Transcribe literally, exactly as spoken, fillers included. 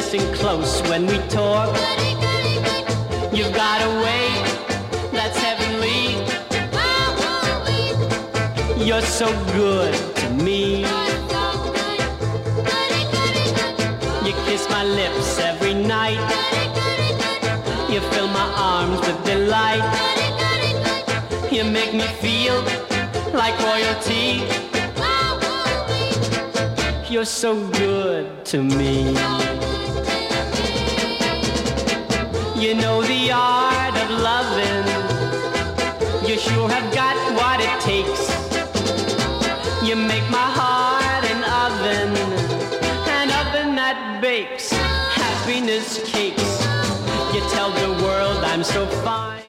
listen close when we talk. You've got a way that's heavenly. You're so good to me. You kiss my lips every night. You fill my arms with delight. You make me feel like royalty. You're so good to me. You know the art of loving. You sure have